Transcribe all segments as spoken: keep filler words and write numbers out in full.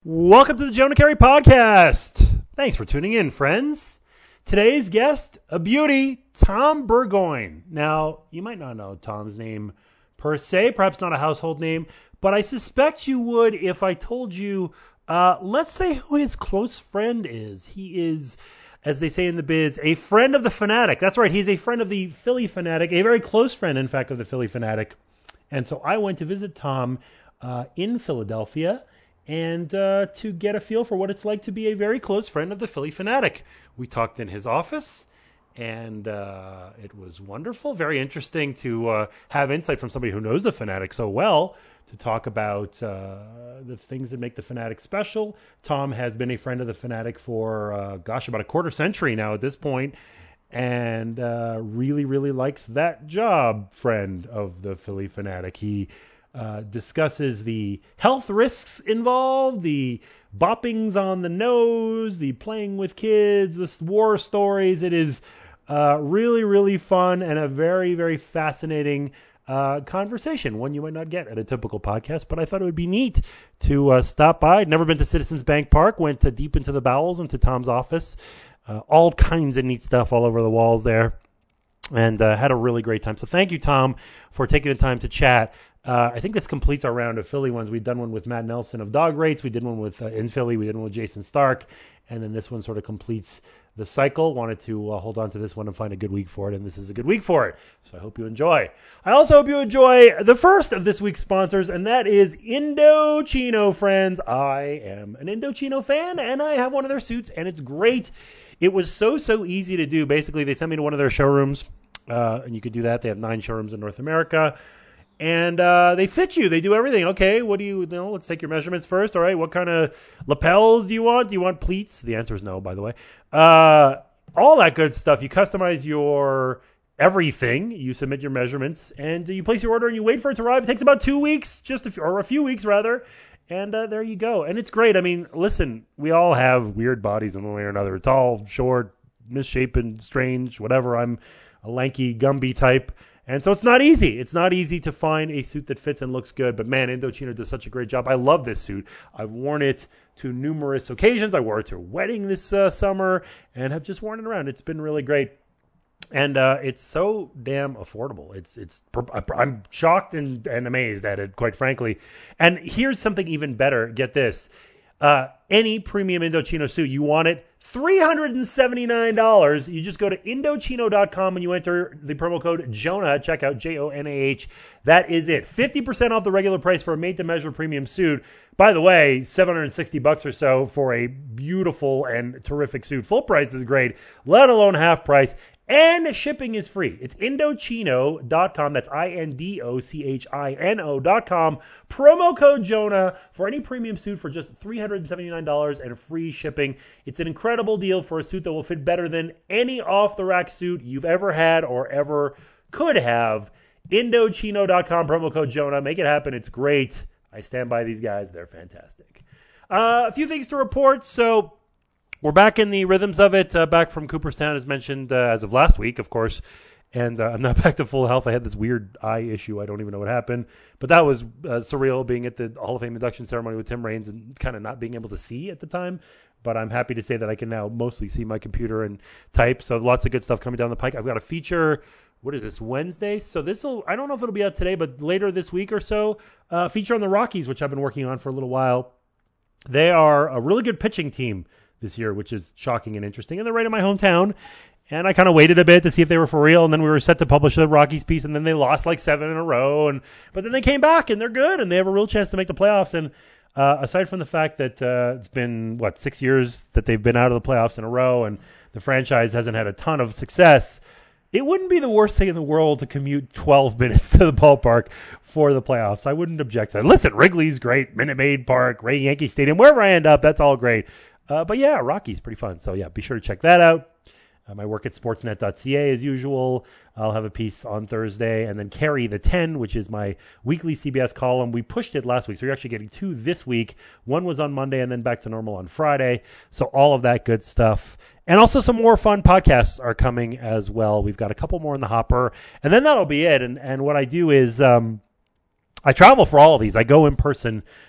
Welcome to the Jonah Carey Podcast. Thanks for tuning in, friends. Today's guest, a beauty, Tom Burgoyne. Now, you might not know Tom's name per se, perhaps not a household name, but I suspect you would if I told you, uh, let's say who his close friend is. He is, as they say in the biz, a friend of the Fanatic. That's right, he's a friend of the Phillie Fanatic, a very close friend, in fact, of the Phillie Fanatic. And so I went to visit Tom uh, in Philadelphia, and uh, to get a feel for what it's like to be a very close friend of the Phillie Fanatic. We talked in his office, and uh, it was wonderful. Very interesting to uh, have insight from somebody who knows the Fanatic so well to talk about uh, the things that make the Fanatic special. Tom has been a friend of the Fanatic for, uh, gosh, about a quarter century now at this point, and uh, really, really likes that job, friend of the Phillie Fanatic. He Uh, discusses the health risks involved, the boppings on the nose, the playing with kids, the war stories. It is uh, really, really fun and a very, very fascinating uh, conversation, one you might not get at a typical podcast, but I thought it would be neat to uh, stop by. I'd never been to Citizens Bank Park, went to deep into the bowels, into Tom's office, uh, all kinds of neat stuff all over the walls there, and uh, had a really great time. So thank you, Tom, for taking the time to chat. Uh, I think this completes our round of Philly ones. We've done one with Matt Nelson of Dog Rates. We did one with uh, in Philly. We did one with Jason Stark. And then this one sort of completes the cycle. Wanted to uh, hold on to this one and find a good week for it. And this is a good week for it. So I hope you enjoy. I also hope you enjoy the first of this week's sponsors, and that is Indochino, friends. I am an Indochino fan, and I have one of their suits, and it's great. It was so, so easy to do. Basically, they sent me to one of their showrooms, uh, and you could do that. They have nine showrooms in North America. And uh, they fit you. They do everything. Okay, what do you, you know, let's take your measurements first. All right, what kind of lapels do you want? Do you want pleats? The answer is no, by the way. Uh, all that good stuff. You customize your everything. You submit your measurements, and you place your order, and you wait for it to arrive. It takes about two weeks, just a few, or a few weeks, rather. And uh, there you go. And it's great. I mean, listen, we all have weird bodies in one way or another. Tall, short, misshapen, strange, whatever. I'm a lanky, Gumby type. And so it's not easy. It's not easy to find a suit that fits and looks good. But man, Indochino does such a great job. I love this suit. I've worn it to numerous occasions. I wore it to a wedding this uh, summer and have just worn it around. It's been really great. And uh, it's so damn affordable. It's it's. I'm shocked and, and amazed at it, quite frankly. And here's something even better. Get this. Uh, any premium Indochino suit, you want it, three hundred seventy-nine dollars. You just go to Indochino dot com and you enter the promo code Jonah at checkout, J O N A H. That is it. fifty percent off the regular price for a made-to-measure premium suit. By the way, seven hundred sixty bucks or so for a beautiful and terrific suit. Full price is great, let alone half price. And shipping is free. It's Indochino dot com. That's I N D O C H I N O dot com. Promo code Jonah for any premium suit for just three hundred seventy-nine dollars and free shipping. It's an incredible deal for a suit that will fit better than any off-the-rack suit you've ever had or ever could have. Indochino dot com, promo code Jonah. Make it happen. It's great. I stand by these guys. They're fantastic. Uh, a few things to report. So we're back in the rhythms of it, uh, back from Cooperstown, as mentioned, uh, as of last week, of course. And uh, I'm not back to full health. I had this weird eye issue. I don't even know what happened. But that was uh, surreal, being at the Hall of Fame induction ceremony with Tim Raines and kind of not being able to see at the time. But I'm happy to say that I can now mostly see my computer and type. So lots of good stuff coming down the pike. I've got a feature. What is this, Wednesday? So this will, I don't know if it'll be out today, but later this week or so, uh, feature on the Rockies, which I've been working on for a little while. They are a really good pitching team this year, which is shocking and interesting. And they're right in my hometown. And I kind of waited a bit to see if they were for real. And then we were set to publish the Rockies piece. And then they lost like seven in a row. And But then they came back and they're good. And they have a real chance to make the playoffs. And uh, aside from the fact that uh, it's been, what, six years that they've been out of the playoffs in a row. And the franchise hasn't had a ton of success. It wouldn't be the worst thing in the world to commute twelve minutes to the ballpark for the playoffs. I wouldn't object to that. Listen, Wrigley's great. Minute Maid Park, Ray Yankee Stadium, wherever I end up, that's all great. Uh, but yeah, Rockies, pretty fun. So yeah, be sure to check that out. Uh, my work at sportsnet dot c a as usual. I'll have a piece on Thursday. And then Carry the ten, which is my weekly C B S column. We pushed it last week, so you're actually getting two this week. One was on Monday and then back to normal on Friday. So all of that good stuff. And also some more fun podcasts are coming as well. We've got a couple more in the hopper. And then that'll be it. And, and what I do is um, I travel for all of these. I go in person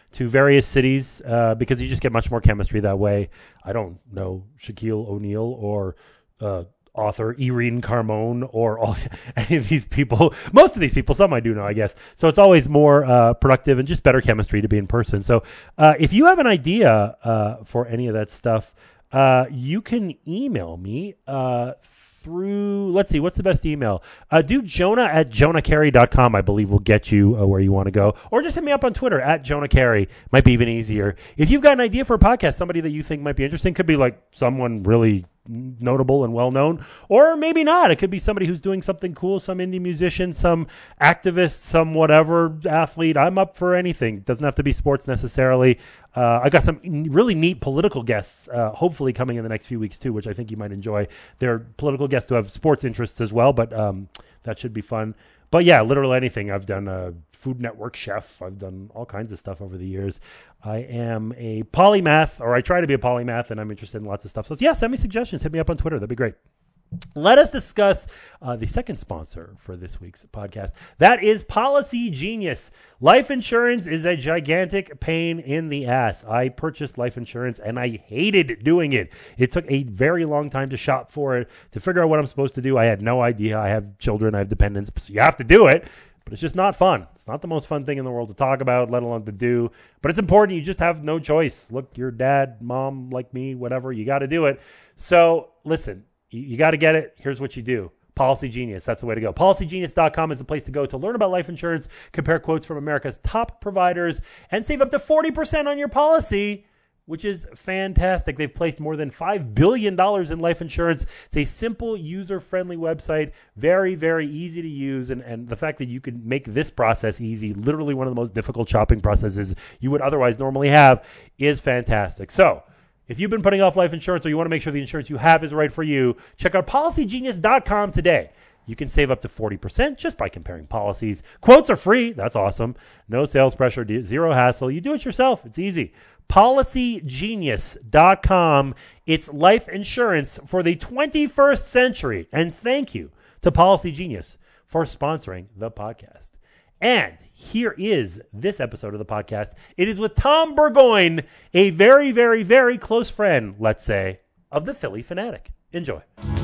to various cities uh, because you just get much more chemistry that way. I don't know Shaquille O'Neal or uh, author Irene Carmone or all, any of these people. Most of these people, some I do know, I guess. So it's always more uh, productive and just better chemistry to be in person. So uh, if you have an idea uh, for any of that stuff, uh, you can email me uh, through, let's see, what's the best email? Uh, do Jonah at jonah carey dot com, I believe, will get you uh, where you want to go. Or just hit me up on Twitter at Jonah Carey. Might be even easier. If you've got an idea for a podcast, somebody that you think might be interesting, could be like someone really notable and well-known, or maybe not. It could be somebody who's doing something cool, some indie musician, some activist, some whatever athlete. I'm up for anything. It doesn't have to be sports necessarily. Uh, I got some really neat political guests, uh, hopefully coming in the next few weeks too, which I think you might enjoy. They're political guests who have sports interests as well, but um, that should be fun. But yeah, literally anything. I've done a Food Network chef. I've done all kinds of stuff over the years. I am a polymath, or I try to be a polymath, and I'm interested in lots of stuff. So yeah, send me suggestions. Hit me up on Twitter. That'd be great. Let us discuss uh, the second sponsor for this week's podcast. That is Policy Genius. Life insurance is a gigantic pain in the ass. I purchased life insurance, and I hated doing it. It took a very long time to shop for it, to figure out what I'm supposed to do. I had no idea. I have children. I have dependents. So you have to do it. But it's just not fun. It's not the most fun thing in the world to talk about, let alone to do. But it's important. You just have no choice. Look, your dad, mom, like me, whatever, you got to do it. So listen, you, you got to get it. Here's what you do. Policy Genius. That's the way to go. policy genius dot com is the place to go to learn about life insurance, compare quotes from America's top providers, and save up to forty percent on your policy, which is fantastic. They've placed more than five billion dollars in life insurance. It's a simple, user-friendly website, very, very easy to use, and, and the fact that you can make this process easy, literally one of the most difficult shopping processes you would otherwise normally have, is fantastic. So if you've been putting off life insurance or you want to make sure the insurance you have is right for you, check out policy genius dot com today. You can save up to forty percent just by comparing policies. Quotes are free. That's awesome. No sales pressure, zero hassle. You do it yourself. It's easy. policy genius dot com. It's life insurance for the twenty-first century. And thank you to Policy Genius for sponsoring the podcast. And here is this episode of the podcast. It is with Tom Burgoyne, a very, very, very close friend, let's say, of the Phillie Phanatic. Enjoy.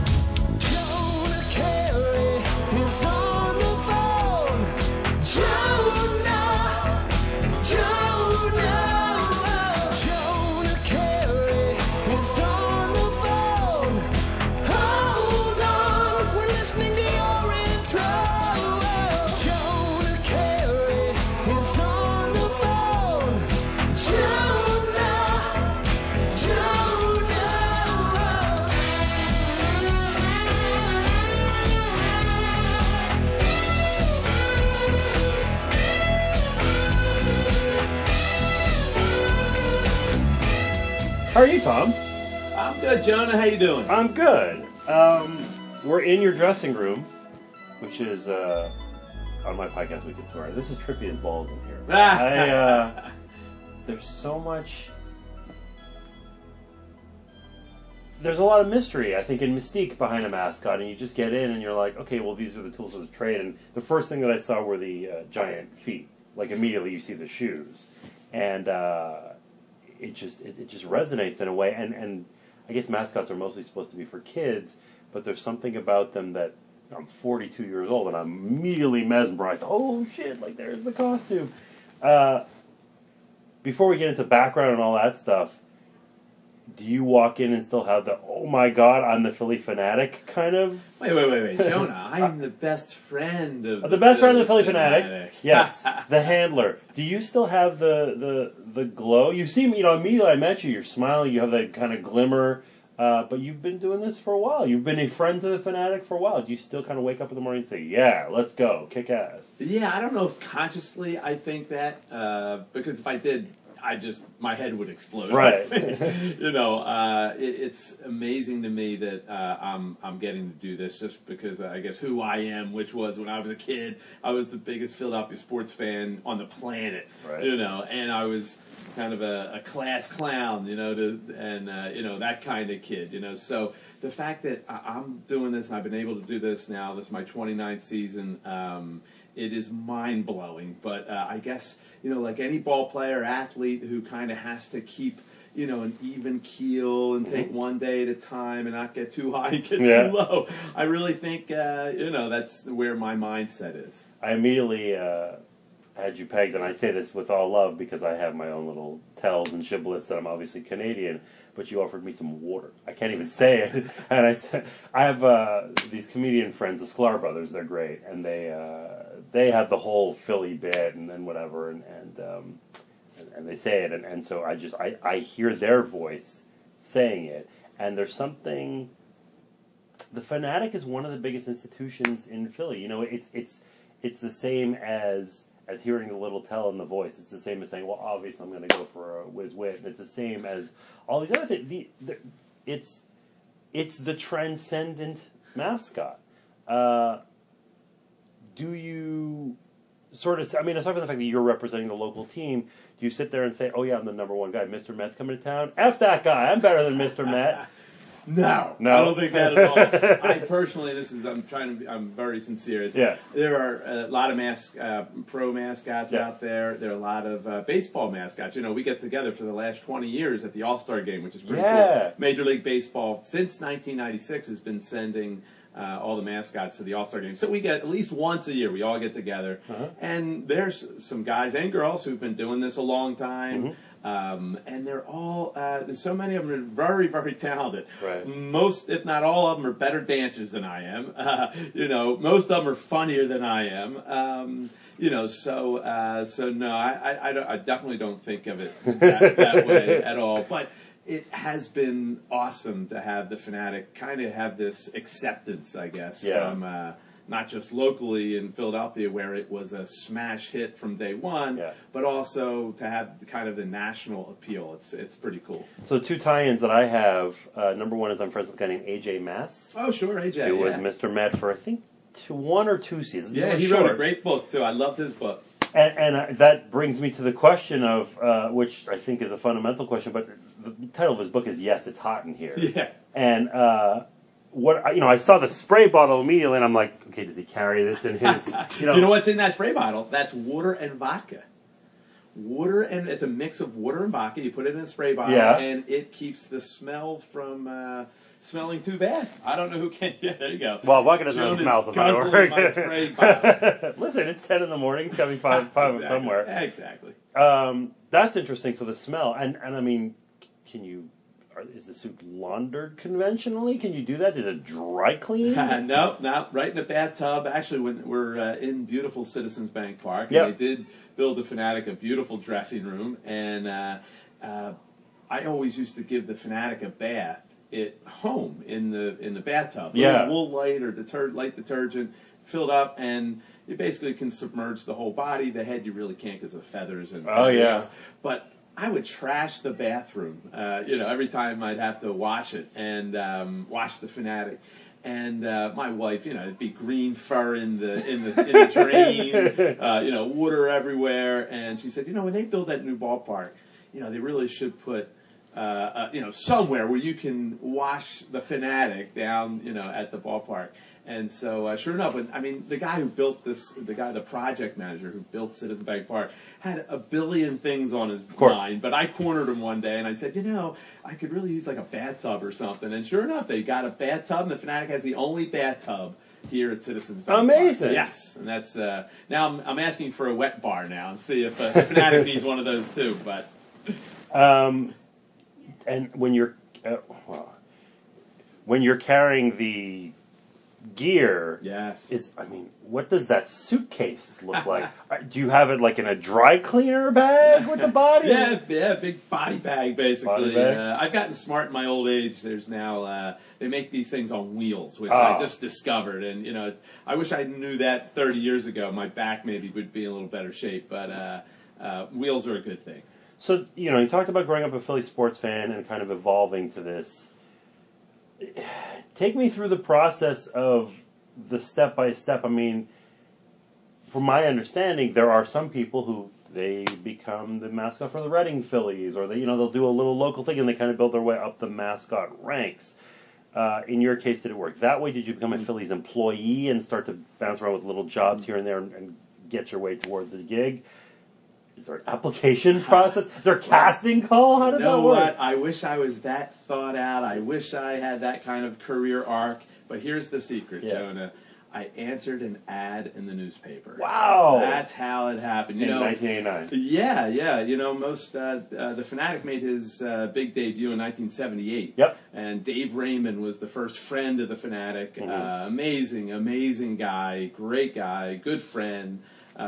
How are you, Tom? I'm good, Jonah. How you doing? I'm good. Um, we're in your dressing room, which is, uh, on my podcast we can swear. This is trippy as balls in here. I, uh, there's so much... There's a lot of mystery, I think, and mystique behind a mascot, and you just get in and you're like, okay, well, these are the tools of the trade. And the first thing that I saw were the uh, giant feet. Like, immediately you see the shoes. And, uh... it just it, it just resonates in a way, and, and I guess mascots are mostly supposed to be for kids, but there's something about them that I'm forty-two years old and I'm immediately mesmerized. Oh shit, like there's the costume. Uh, before we get into background and all that stuff, do you walk in and still have the, oh my god, I'm the Phillie Phanatic kind of? Wait, wait, wait, wait. Jonah, I'm the best friend of the, the best friend of the Phillie Phanatic. Phanatic. Yes, the handler. Do you still have the, the, the glow? You seem, you know, immediately I met you, you're smiling, you have that kind of glimmer, uh, but you've been doing this for a while. You've been a friend to the Phanatic for a while. Do you still kind of wake up in the morning and say, yeah, let's go, kick ass? Yeah, I don't know if consciously I think that, uh, because if I did, I just, my head would explode. Right. you know, uh, it, it's amazing to me that uh, I'm I'm getting to do this just because uh, I guess who I am, which was when I was a kid, I was the biggest Philadelphia sports fan on the planet. Right. You know, and I was kind of a, a class clown, you know, to, and, uh, you know, that kind of kid, you know. So the fact that I, I'm doing this, and I've been able to do this now, this is my twenty-ninth season, um, it is mind blowing. But uh, I guess you know, like any ball player, athlete who kind of has to keep you know an even keel and take one day at a time and not get too high and get Yeah. too low. I really think uh, you know that's where my mindset is. I immediately uh, had you pegged, and I say this with all love because I have my own little tells and shibboleths that I'm obviously Canadian, but you offered me some water. I can't even say it. And I said, I have uh, these comedian friends, the Sklar brothers, they're great, and they uh, they have the whole Philly bit and then whatever, and and, um, and and they say it, and, and so I just I, I hear their voice saying it, and there's something. The Fanatic is one of the biggest institutions in Philly. You know, it's it's it's the same as as hearing the little tell in the voice. It's the same as saying, well, obviously I'm going to go for a whiz wit. And it's the same as all these other things. The, the, it's, it's the transcendent mascot. Uh, do you sort of, I mean, aside from the fact that you're representing the local team, do you sit there and say, oh yeah, I'm the number one guy. Mister Met's coming to town. F that guy. I'm better than Mister Met. No, No? I don't think that at all. I personally, this is, I'm trying to be, I'm very sincere. It's, Yeah. There are a lot of mas- uh, pro mascots Yeah. out there. There are a lot of uh, baseball mascots. You know, we get together for the last twenty years at the All-Star Game, which is pretty Yeah. cool. Major League Baseball, since nineteen ninety-six, has been sending uh, all the mascots to the All-Star Game. So we get, at least once a year, we all get together. Uh-huh. And there's some guys and girls who've been doing this a long time. Mm-hmm. Um, and they're all, uh, there's so many of them are very, very talented. Right. Most, if not all of them, are better dancers than I am. Uh, you know, most of them are funnier than I am. Um, you know, so, uh, so no, I, I, I, don't, I definitely don't think of it that, that way at all. But it has been awesome to have the Fanatic kind of have this acceptance, I guess, Yeah. from, uh, not just locally in Philadelphia where it was a smash hit from day one, Yeah. but also to have kind of the national appeal. It's it's pretty cool. So two tie-ins that I have, uh, number one is I'm friends with a guy named A J Mass, Oh, sure, A J. who was yeah. Mister Met for, I think, two, one or two seasons. It Yeah, was he wrote a short. great book, too. I loved his book. And, and uh, that brings me to the question of, uh, which I think is a fundamental question, but the title of his book is Yes, It's Hot in Here. Yeah. And uh, what you know, I saw the spray bottle immediately, and I'm like, okay, does he carry this in his? You know, You know what's in that spray bottle? That's water and vodka. Water and it's a mix of water and vodka. You put it in a spray bottle, Yeah. and it keeps the smell from uh, smelling too bad. I don't know who can. Yeah, there you go. Well, vodka doesn't Joan have is smell, so it's not guzzling work. my spray bottle. Listen, it's ten in the morning. It's got to be five, five Exactly. somewhere. Exactly. Um, that's interesting. So the smell, and and I mean, can you? Are, is the suit laundered conventionally? Can you do that? Is it dry clean? no, no, right in the bathtub. Actually, when we're uh, in beautiful Citizens Bank Park, Yep. and they did build the Fanatic a beautiful dressing room, and uh, uh, I always used to give the Fanatic a bath at home in the in the bathtub. Yeah. Wool light or deter- light detergent, filled up, and you basically can submerge the whole body. The head you really can't because of the feathers and Oh, everything yeah. else. But I would trash the bathroom, uh, you know, every time I'd have to wash it and um, wash the Fanatic. And uh, my wife, you know, it'd be green fur in the in the, in the drain, uh, you know, water everywhere. And she said, you know, when they build that new ballpark, you know, they really should put, uh, uh, you know, somewhere where you can wash the Fanatic down, you know, at the ballpark. And so, uh, sure enough, I mean, the guy who built this, the guy, the project manager who built Citizen Bank Park, had a billion things on his course. mind. But I cornered him one day, and I said, you know, I could really use like a bathtub or something. And sure enough, they got a bathtub, and the Fanatic has the only bathtub here at Citizens Bank Amazing. Park. Yes, and that's uh, now I'm, I'm asking for a wet bar now and see if uh, the Fanatic needs one of those too. But Um, and when you're uh, well, when you're carrying the gear, yes, is I mean, what does that suitcase look like? Uh, Do you have it like in a dry cleaner bag with the body? Yeah, yeah, big body bag basically. Body bag? Uh, I've gotten smart in my old age. There's now uh, they make these things on wheels, which Oh. I just discovered, and you know, it's, I wish I knew that thirty years ago. My back maybe would be in a little better shape, but uh, uh, wheels are a good thing. So, you know, you talked about growing up a Philly sports fan and kind of evolving to this. Take me through the process of the step by step. I mean, from my understanding, there are some people who they become the mascot for the Reading Phillies, or they, you know, they'll do a little local thing and they kind of build their way up the mascot ranks. Uh, in your case, did it work that way? Did you become a Phillies employee and start to bounce around with little jobs here and there and, and get your way toward the gig. Is there an application process? Is there a casting call? How You does know that work? what? I wish I was that thought out. I wish I had that kind of career arc. But here's the secret, Yeah. Jonah. I answered an ad in the newspaper. Wow. That's how it happened. You In know, nineteen eighty-nine. Yeah, yeah. You know, most uh, uh, the Fanatic made his uh, big debut in nineteen seventy-eight. Yep. And Dave Raymond was the first friend of the Fanatic. Mhm. Uh, amazing, amazing guy, great guy, good friend,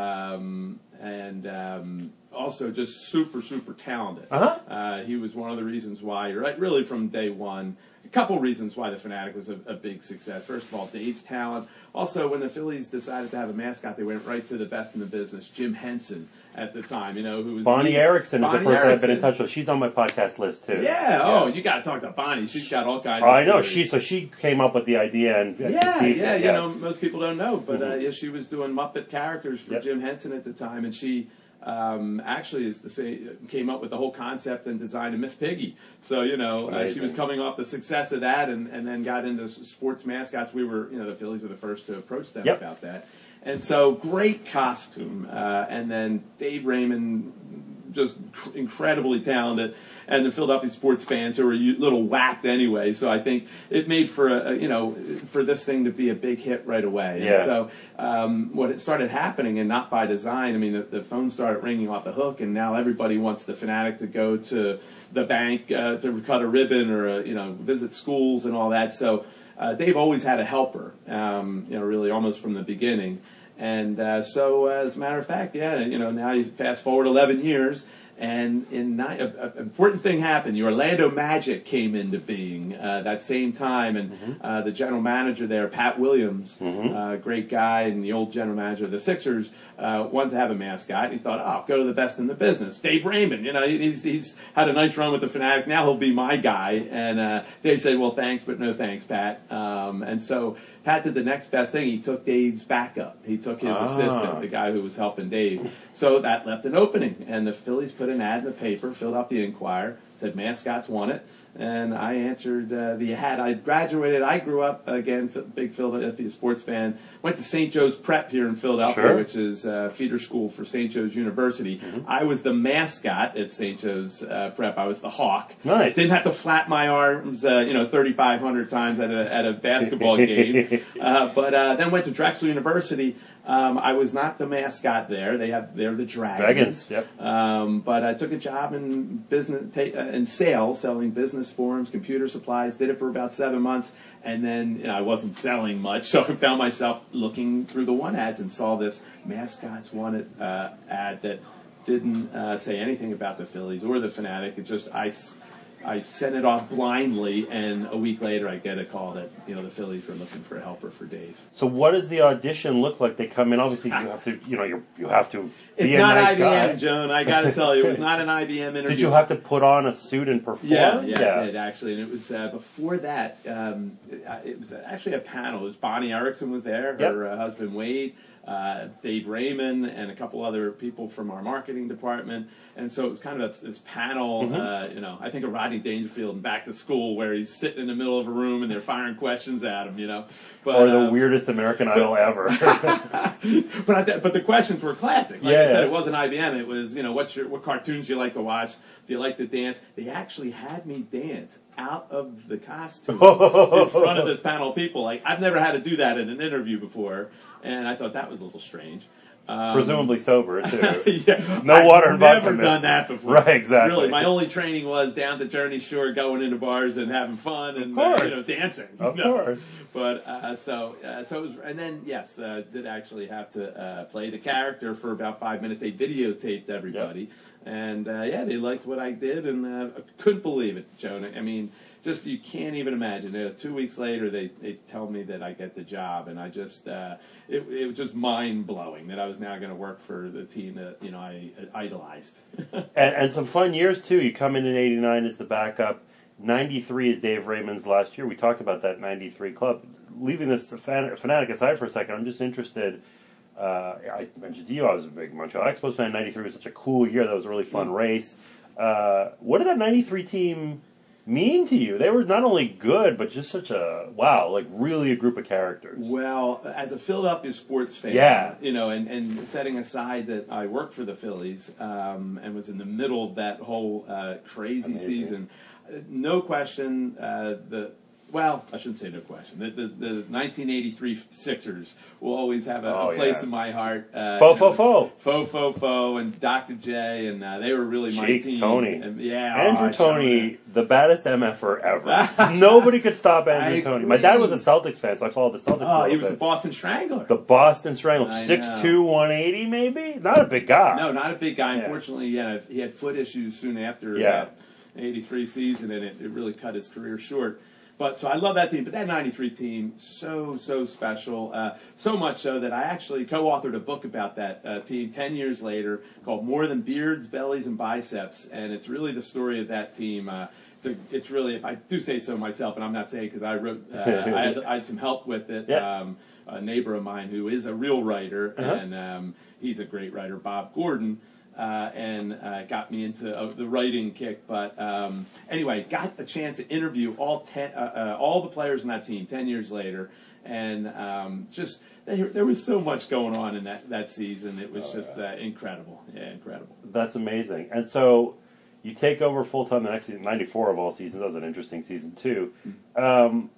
um, and um, also just super, super talented. Uh-huh. Uh, he was one of the reasons why, right, really from day one. A couple reasons why the Fanatic was a, a big success. First of all, Dave's talent. Also, when the Phillies decided to have a mascot, they went right to the best in the business, Jim Henson at the time. You know, who was Bonnie the, Erickson Bonnie is the person I've been in Erickson. touch with. She's on my podcast list too. Yeah. Oh, you got to talk to Bonnie. She's got all kinds. Oh, of I know. stories. She so she came up with the idea and Yeah, conceived yeah, it. you know, most people don't know, but uh, Mhm. yeah, she was doing Muppet characters for Yep. Jim Henson at the time, and she um, actually is the same, came up with the whole concept and design of Miss Piggy. So you know, uh, she was Amazing. coming off the success of that, and, and then got into s- sports mascots. We were, you know, the Phillies were the first to approach them Yep. about that, and so great costume, uh, and then Dave Raymond. Just cr- incredibly talented, and the Philadelphia sports fans who were a little whacked anyway. So I think it made for a, a you know for this thing to be a big hit right away. Yeah. And so um, what it started happening, and not by design. I mean, the, the phone started ringing off the hook, and now everybody wants the Fanatic to go to the bank uh, to cut a ribbon or uh, you know visit schools and all that. So uh, they've always had a helper, um, you know, really almost from the beginning. And uh, so, uh, as a matter of fact, yeah, you know, now you fast forward eleven years, and in ni- a, a important thing happened. The Orlando Magic came into being uh, that same time, and Mm-hmm. uh, the general manager there, Pat Williams, Mhm. uh, great guy, and the old general manager of the Sixers, uh, wanted to have a mascot. He thought, oh, go to the best in the business. Dave Raymond, you know, he's he's had a nice run with the Fanatic. Now he'll be my guy. And uh, Dave said, well, thanks, but no thanks, Pat. Um, and so Pat did the next best thing. He took Dave's backup. He took his Ah. assistant, the guy who was helping Dave. So that left an opening, and the Phillies put an ad in the paper, filled out the Inquirer, said mascots want it, and I answered uh, the ad. I graduated. I grew up, again, f- big Philadelphia sports fan. Went to Saint Joe's Prep here in Philadelphia, Sure. which is a feeder school for Saint Joe's University. I was the mascot at Saint Joe's uh, Prep. I was the Hawk. Nice. Didn't have to flap my arms, uh, you know, thirty-five hundred times at a, at a basketball game. Uh, but uh, then went to Drexel University. Um, I was not the mascot there. They have they're the Dragons. Dragons, yep. Um, but I took a job in business ta- uh, in sales, selling business forms, computer supplies. Did it for about seven months, and then you know, I wasn't selling much, so I found myself looking through the one ads and saw this mascots wanted uh, ad that didn't uh, say anything about the Phillies or the Fanatic. It just I. s- I sent it off blindly, and a week later I get a call that you know the Phillies were looking for a helper for Dave. So what does the audition look like? They come in. Obviously, you have to. You know, you you have to It's be a not nice I B M, guy. Joan. I got to tell you, it was not an I B M interview. Did you have to put on a suit and perform? Yeah, yeah, it did actually, and it was uh, before that. Um, it, uh, it was actually a panel. It was Bonnie Erickson was there, her Yep. uh, husband Wade, uh, Dave Raymond, and a couple other people from our marketing department. And so it was kind of this, this panel. Mm-hmm. Uh, you know, I think of Rodney Dangerfield in Back to School, where he's sitting in the middle of a room and they're firing questions at him. You know, but Or the um, weirdest American Idol ever. but I th- but the questions were classic. Like Yeah, I said, yeah. it wasn't I B M. It was you know what's your what cartoons do you like to watch? Do you like to dance? They actually had me dance out of the costume in front of this panel of people. Like I've never had to do that in an interview before, and I thought that was a little strange. Um, Presumably sober too. yeah, No I've water and vodka Never done mix. that before. Right, exactly. Really, my only training was down to Jersey Shore, going into bars and having fun and Of course. uh, you know dancing. Of you know. course. But uh, so uh, so it was, and then yes, uh, did actually have to uh, play the character for about five minutes. They videotaped everybody, and uh, yeah, they liked what I did, and uh, I couldn't believe it, Jonah. I mean, just you can't even imagine. You know, two weeks later, they they tell me that I get the job, and I just uh, it it was just mind blowing that I was now going to work for the team that you know I idolized. and, and some fun years too. You come in in eighty-nine as the backup. ninety-three is Dave Raymond's last year. We talked about that ninety-three club. Leaving this fan- Fanatic aside for a second, I'm just interested. Uh, I mentioned to you I was a big Montreal Expos fan. ninety-three was such a cool year. That was a really fun race. Uh, what did that ninety-three team mean to you. They were not only good, but just such a, wow, like really a group of characters. Well, as a Philadelphia sports fan, Yeah. you know, and, and setting aside that I worked for the Phillies um, and was in the middle of that whole uh, crazy Amazing. season, uh, no question, uh, the well, I shouldn't say no question. The, the, the nineteen eighty-three Sixers will always have a, Oh, a place yeah. in my heart. Uh, Fo, you know, fo, fo. Fo, fo, fo, and Doctor J, and uh, they were really my Cheeks team. Tony. And, yeah, Andrew oh, Toney, the baddest M F er ever. Nobody could stop Andrew I Toney. My dad was a agree. Celtics fan, so I followed the Celtics. a Oh, little he was bit. the Boston Strangler. The Boston Strangler, I six know. two, one eighty maybe? Not a big guy. No, not a big guy. Yeah. Unfortunately, yeah, he had foot issues soon after Yeah. that eighty-three season, and it, it really cut his career short. But so I love that team. But that ninety-three team, so, so special. Uh, so much so that I actually co-authored a book about that uh, team ten years later called More Than Beards, Bellies, and Biceps. And it's really the story of that team. Uh, it's, a, it's really, if I do say so myself, and I'm not saying because I wrote, uh, I, had, I had some help with it. Yeah. Um, a neighbor of mine who is a real writer, Uh-huh. and um, he's a great writer, Bob Gordon. Uh, and uh, got me into uh, the writing kick. But um, anyway, got a chance to interview all ten, uh, uh, all the players in that team ten years later, and um, just there, there was so much going on in that, that season. It was Oh, just yeah. uh, incredible, yeah, incredible. That's amazing. And so you take over full time the next season, ninety-four of all seasons. That was an interesting season too. Um,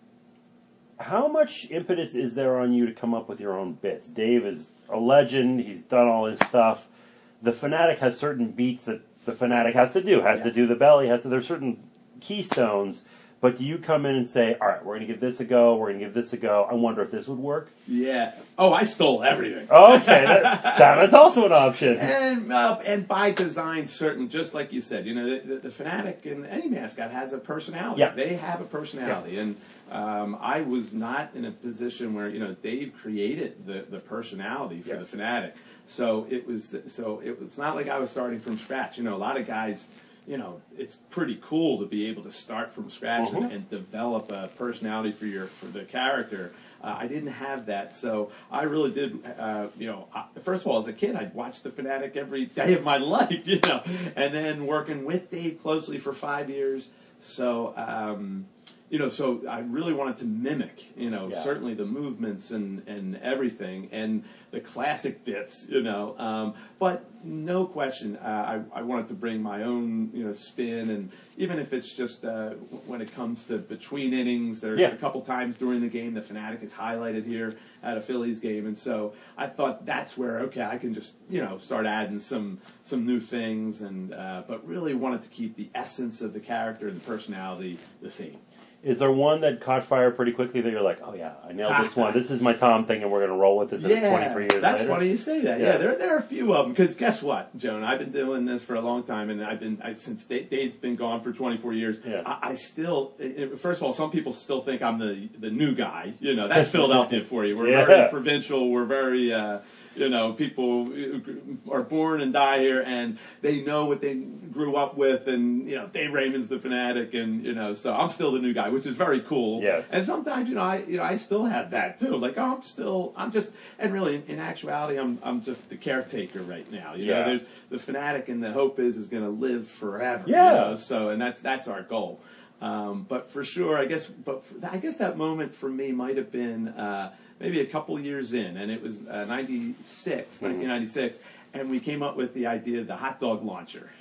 how much impetus is there on you to come up with your own bits? Dave is a legend. He's done all his stuff. The Fanatic has certain beats that the Fanatic has to do. Has to Yes. do the belly. Has to. There's certain keystones. But do you come in and say, all right, we're going to give this a go. We're going to give this a go. I wonder if this would work. Yeah. Oh, I stole everything. Okay, that, that- that's also an option. And uh, and by design, certain, just like you said, you know, the, the, the Fanatic and any mascot has a personality. Yeah. They have a personality, and um, I was not in a position where you know Dave created the, the personality for Yes. the Fanatic. So it was so it was not like I was starting from scratch. You know, a lot of guys. You know, it's pretty cool to be able to start from scratch Mhm. and, and develop a personality for your for the character. Uh, I didn't have that, so I really did. Uh, you know, I, first of all, as a kid, I'd watch The Fanatic every day of my life. You know, and then working with Dave closely for five years. So, um, you know, so I really wanted to mimic. You know, Yeah. certainly the movements and and everything and the classic bits. You know, um, but no question, uh, I I wanted to bring my own you know spin, and even if it's just uh, when it comes to between innings, there are Yeah. a couple times during the game the Fanatic is highlighted here at a Phillies game, and so I thought that's where okay I can just you know start adding some some new things, and uh, but really wanted to keep the essence of the character and the personality the same. Is there one that caught fire pretty quickly that you're like, oh yeah, I nailed this one. This is my Tom thing, and we're going to roll with this in twenty-three years that's later? funny you say that. Yeah. Yeah, there there are a few of them because guess what, Joan? I've been doing this for a long time, and I've been I, since Dave, Dave's been gone for twenty-four years. Yeah. I, I still, it, first of all, some people still think I'm the the new guy. You know, that's Philadelphia for you. We're Yeah. very provincial. We're very. Uh, You know, people are born and die here, and they know what they grew up with, and you know, Dave Raymond's the Fanatic, and you know, so I'm still the new guy, which is very cool. Yes. And sometimes, you know, I you know I still have that too. Like, oh, I'm still, I'm just, and really, in, in actuality, I'm I'm just the caretaker right now. You Yeah. know, there's the Fanatic, and the hope is is going to live forever. Yeah. You know? So, and that's that's our goal. Um, but for sure, I guess, but for, I guess that moment for me might have been uh, maybe a couple years in, and it was uh, ninety-six, Mm-hmm. nineteen ninety-six, and we came up with the idea of the hot dog launcher.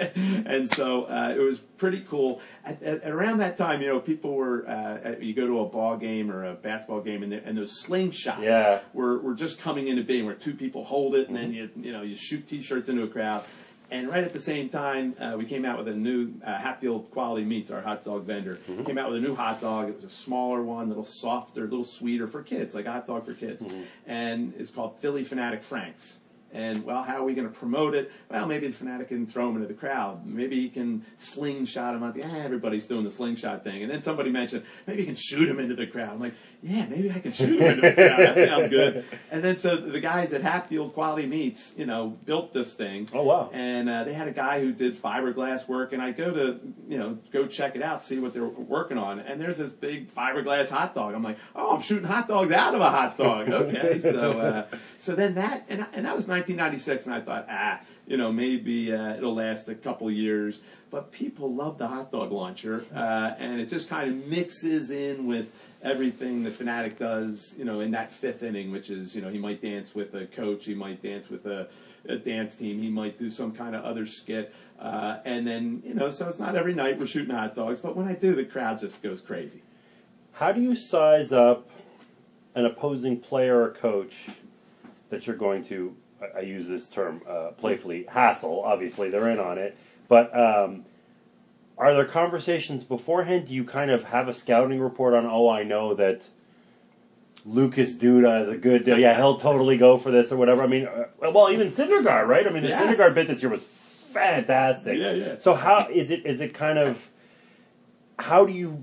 And so uh, it was pretty cool. At, at, around that time, you know, people were, uh, at, you go to a ball game or a basketball game, and, the, and those slingshots Yeah. were, were just coming into being, where two people hold it, and then you, you know, you shoot T-shirts into a crowd. And right at the same time, uh, we came out with a new uh, Hatfield Quality Meats, our hot dog vendor. Mm-hmm. Came out with a new hot dog. It was a smaller one, a little softer, a little sweeter for kids, like a hot dog for kids. Mm-hmm. And it's called Philly Fanatic Franks. And, well, how are we going to promote it? Well, maybe the Fanatic can throw him into the crowd. Maybe he can slingshot him. Yeah, everybody's doing the slingshot thing. And then somebody mentioned, maybe he can shoot him into the crowd. I'm like, yeah, maybe I can shoot him into the crowd. That sounds good. And then so the guys at Hatfield Quality Meats, you know, built this thing. Oh, wow. And uh, they had a guy who did fiberglass work. And I go to, you know, go check it out, see what they're working on. And there's this big fiberglass hot dog. I'm like, oh, I'm shooting hot dogs out of a hot dog. Okay. so uh, so then that, and, and that was nineteen ninety-six, and I thought, ah, you know, maybe uh, it'll last a couple of years. But people love the hot dog launcher, uh, and it just kind of mixes in with everything the Fanatic does, you know, in that fifth inning, which is, you know, he might dance with a coach, he might dance with a, a dance team, he might do some kind of other skit, uh, and then, you know, so it's not every night we're shooting hot dogs, but when I do, the crowd just goes crazy. How do you size up an opposing player or coach that you're going to, I, I use this term uh, playfully, hassle? Obviously, they're in on it, but um, are there conversations beforehand? Do you kind of have a scouting report on, oh, I know that Lucas Duda is a good, uh, yeah, he'll totally go for this or whatever. I mean, uh, well, even Syndergaard, right? I mean, the Yes. Syndergaard bit this year was fantastic. Yeah, yeah. So how is it, is it kind of, how do you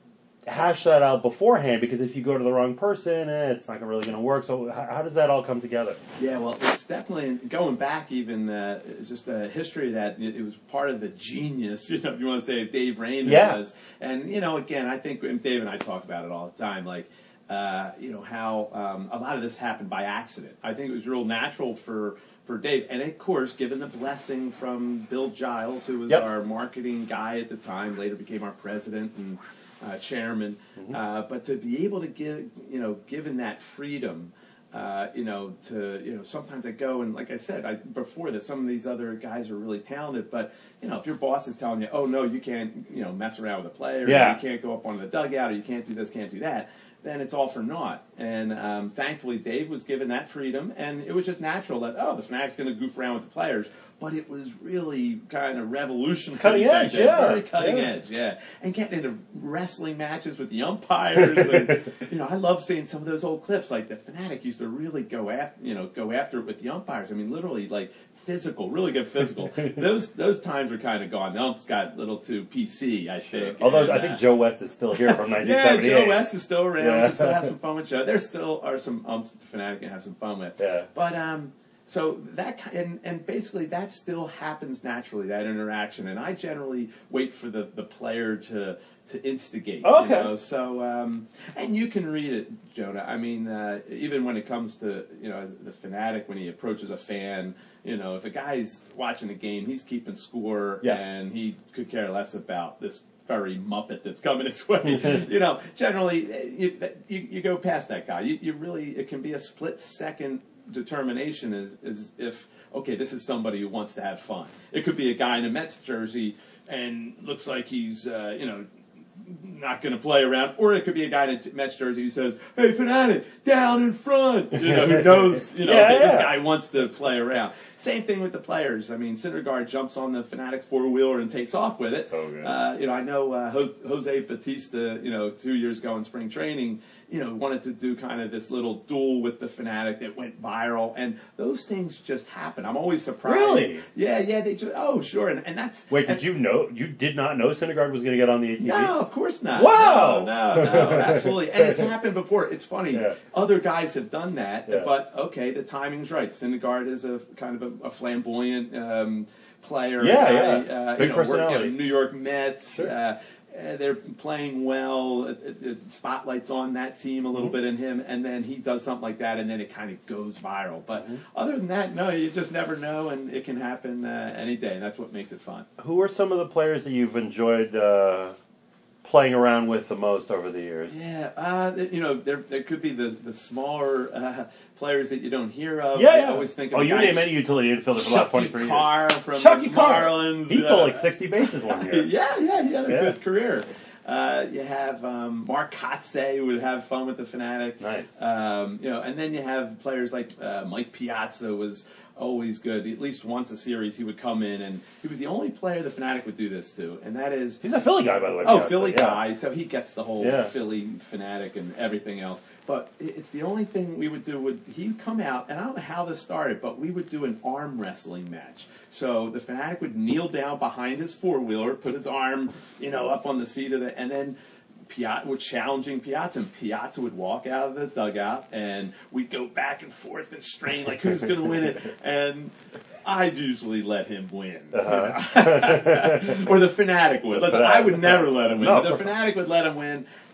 hash that out beforehand? Because if you go to the wrong person, eh, it's not really going to work. So how, how does that all come together? Yeah, well, it's definitely, going back even, uh, it's just a history that it, it was part of the genius, you know, if you want to say, Dave Raymond Yeah. was. And, you know, again, I think, and Dave and I talk about it all the time, like, uh, you know, how um, a lot of this happened by accident. I think it was real natural for, for Dave. And, of course, given the blessing from Bill Giles, who was Yep. our marketing guy at the time, later became our president and uh, chairman. Mm-hmm. Uh, but to be able to give, you know, given that freedom, Uh, you know, to, you know, sometimes I go and, like I said, I, before that, some of these other guys are really talented, but, you know, if your boss is telling you, oh, no, you can't, you know, mess around with a player, Yeah. or you can't go up on the dugout, or you can't do this, can't do that, then it's all for naught. And um, thankfully, Dave was given that freedom, and it was just natural that, oh, the Fanatic's going to goof around with the players, but it was really kind of revolutionary. Cutting back edge, then. yeah. Very cutting Yeah. edge, yeah. And getting into wrestling matches with the umpires. And, you know, I love seeing some of those old clips. Like, the Fanatic used to really go after, you know, go after it with the umpires. I mean, literally, like, physical, really good physical. those those times are kind of gone. The umps got a little too P C, I think. Although And, I uh, think Joe West is still here from nineteen yeah, seventy-eight. Joe West is still around. Yeah. We can still have some fun with Joe. There still are some umps that the Fanatic can have some fun with. Yeah. But um, so that ki- and and basically that still happens naturally, that interaction. And I generally wait for the, the player to to instigate. Oh, okay. You know? So um, and you can read it, Jonah. I mean, uh, even when it comes to, you know, as the Fanatic, when he approaches a fan, you know, if a guy's watching the game, he's keeping score, Yeah. and he could care less about this furry muppet that's coming his way. You know, generally, eh, you, you you go past that guy. You, you really, it can be a split second determination as, as if, okay, this is somebody who wants to have fun. It could be a guy in a Mets jersey and looks like he's, uh, you know, not going to play around, or it could be a guy in a Mets jersey who says, "Hey, Fanatic, down in front," you know, who knows, you know, Yeah, okay, this yeah. guy wants to play around. Same thing with the players. I mean, Syndergaard jumps on the Fanatic's four wheeler and takes off with it. So good. Uh, you know, I know uh, Ho- Jose Batista, you know, two years ago in spring training, you know, wanted to do kind of this little duel with the Fanatic that went viral, and those things just happen. I'm always surprised. Really? Yeah, yeah. They just, oh, sure, and, and that's Wait, and, did you know? You did not know Syndergaard was going to get on the A T V? No, of course not. Wow. No, no, no, absolutely. And it's happened before. It's funny. Yeah. Other guys have done that, Yeah. but okay, the timing's right. Syndergaard is a kind of a, a flamboyant um, player. Yeah, a yeah. guy, Uh, Big you know, work- you know, personality. New York Mets. Sure. Uh, uh, they're playing well. It, it, it spotlight's on that team a little Mm-hmm. bit in him, and then he does something like that, and then it kind of goes viral. But Mm-hmm. other than that, no, you just never know, and it can happen uh, any day, and that's what makes it fun. Who are some of the players that you've enjoyed uh, playing around with the most over the years? Yeah, uh, th- you know, there there could be the the smaller uh, players that you don't hear of. Yeah, I yeah. always think of Oh, a you guy, name any utility infielder for the last Chucky twenty-three Carr years. from Chucky the Carr. Marlins. He stole uh, like sixty bases one year. yeah, yeah, he had a Yeah. good career. Uh, you have um, Mark Kotze, who would have fun with the Fanatic. Nice. Um, you know, and then you have players like uh, Mike Piazza was always good. At least once a series, he would come in, and he was the only player the Fanatic would do this to, and that is He's a Philly guy, by the way. Oh, Piazza. Philly Yeah. guy, so he gets the whole Yeah. Philly Fanatic and everything else. But it- it's the only thing we would do. Would he would come out, and I don't know how this started, but we would do an arm wrestling match. So the Fanatic would kneel down behind his four wheeler, put his arm, you know, up on the seat of it, and then Piazza would challenging Piazza, and Piazza would walk out of the dugout, and we'd go back and forth and strain like who's going to win it, and I'd usually let him win, you Uh-huh. know? Or the Fanatic would. Listen, I would never let him win. No, but of the course Fanatic would let him win,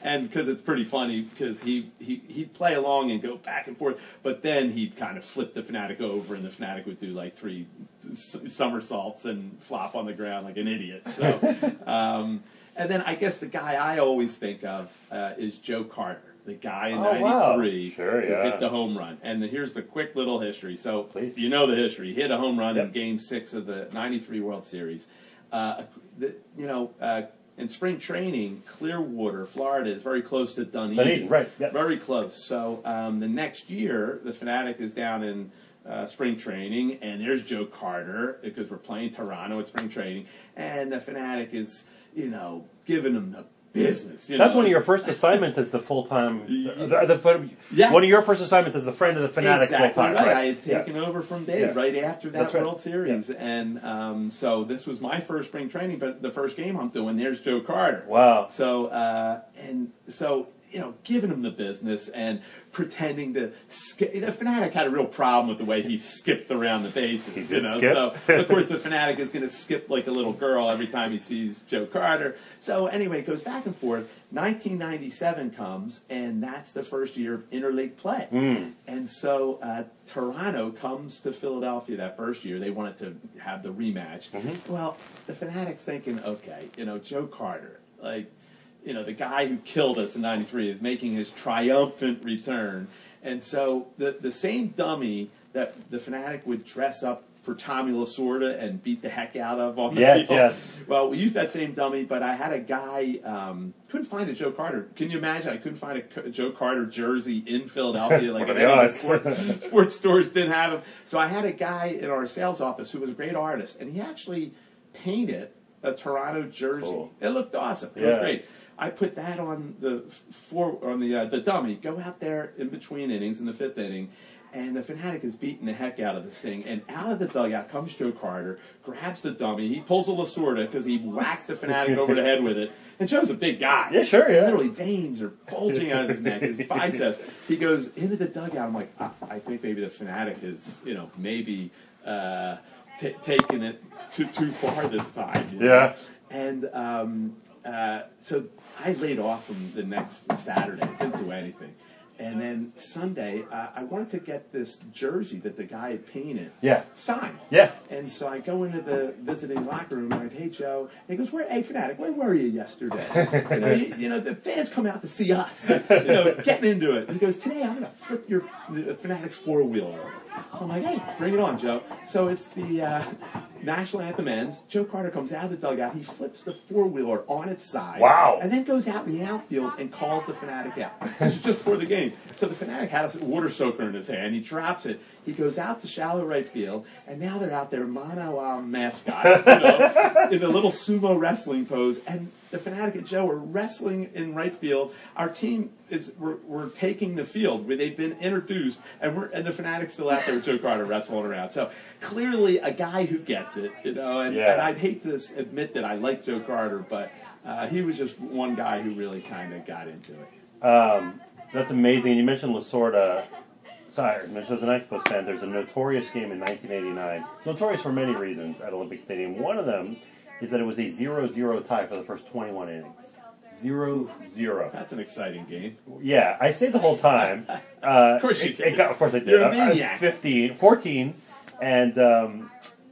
and because it's pretty funny because he, he he'd play along and go back and forth, but then he'd kind of flip the Fanatic over, and the Fanatic would do like three somersaults and flop on the ground like an idiot. So, um, and then I guess the guy I always think of uh, is Joe Carter. The guy in oh, ninety-three wow. Sure, who yeah. hit the home run. And here's the quick little history. So Please. you know the history. He hit a home run Yep. in Game six of the ninety-three World Series. Uh, the, you know, uh, in spring training, Clearwater, Florida, is very close to Dunedin. Dunedin, right, yep. Very close. So um, the next year, the Fanatic is down in uh, spring training, and there's Joe Carter, because we're playing Toronto at spring training, and the Fanatic is, you know, giving them the business. You That's know, one of your it's- first assignments as the full-time... The, the, the, Yes. One of your first assignments as the friend of the Fanatic Exactly full-time. right. Right. I had Yeah. taken over from Dave Yeah. right after that That's right. World Series, and um, so this was my first spring training. But the first game I'm doing, there's Joe Carter. Wow. So uh, and so you know, giving him the business and pretending to skip. The Fanatic had a real problem with the way he skipped around the bases. He You did know, skip. so of course the Fanatic is going to skip like a little girl every time he sees Joe Carter. So anyway, it goes back and forth. nineteen ninety-seven comes, and that's the first year of interleague play. Mm. And so uh, Toronto comes to Philadelphia that first year. They wanted to have the rematch. Mm-hmm. Well, the Fanatic's thinking, okay, you know, Joe Carter, like, you know, the guy who killed us in ninety-three is making his triumphant return. And so the the same dummy that the Fanatic would dress up for Tommy Lasorda and beat the heck out of on the Yes, field. yes. Well, we used that same dummy, but I had a guy, um, couldn't find a Joe Carter. Can you imagine? I couldn't find a Co- Joe Carter jersey in Philadelphia. Like What are any the of the odds? sports, sports stores didn't have them. So I had a guy in our sales office who was a great artist, and he actually painted a Toronto jersey. Cool. It looked awesome. It Yeah. was great. I put that on the for on the uh, the dummy. Go out there in between innings in the fifth inning, and the Fanatic is beating the heck out of this thing. And out of the dugout comes Joe Carter, grabs the dummy. He pulls a Lasorda because he whacks the Fanatic over the head with it. And Joe's a big guy. Yeah, sure, yeah. Literally veins are bulging out of his neck, his biceps. He goes into the dugout. I'm like, I, I think maybe the Fanatic is, you know, maybe uh, t- taking it too too far this time. You know? Yeah. And um, uh, so I laid off from the next Saturday. Didn't do anything. And then Sunday, uh, I wanted to get this jersey that the guy had painted Yeah. signed. Yeah. And so I go into the visiting locker room and I'm like, hey, Joe. And he goes, where, hey, Fanatic, where were you yesterday? you, know, you, you know, the fans come out to see us, you know, getting into it. He goes, today I'm going to flip your the Fanatic's four-wheeler over. So I'm like, hey, bring it on, Joe. So it's the uh, National Anthem ends. Joe Carter comes out of the dugout. He flips the four-wheeler on its side. Wow. And then goes out in the outfield and calls the Fanatic out. This is just for the game. So the Fanatic had a water soaker in his hand. He drops it. He goes out to shallow right field, and now they're out there mono uh, mascot, you know, in a little sumo wrestling pose. And the Fanatic and Joe are wrestling in right field. Our team is we're, we're taking the field where they've been introduced, and we're and the Fanatic's still out there with Joe Carter wrestling around. So clearly, a guy who gets it, you know. And, Yeah. and I'd hate to admit that I like Joe Carter, but uh, he was just one guy who really kind of got into it. Um, that's amazing. You mentioned Lasorda. Sorry, as an Expos fan, there's a notorious game in nineteen eighty-nine. It's notorious for many reasons at Olympic Stadium. One of them is that it was a zero zero tie for the first twenty-one innings. zero zero. That's an exciting game. Yeah, I stayed the whole time. Uh, Of course you it, did. It got, of course I did. You're a I, I was maniac. fifteen, fourteen, and um,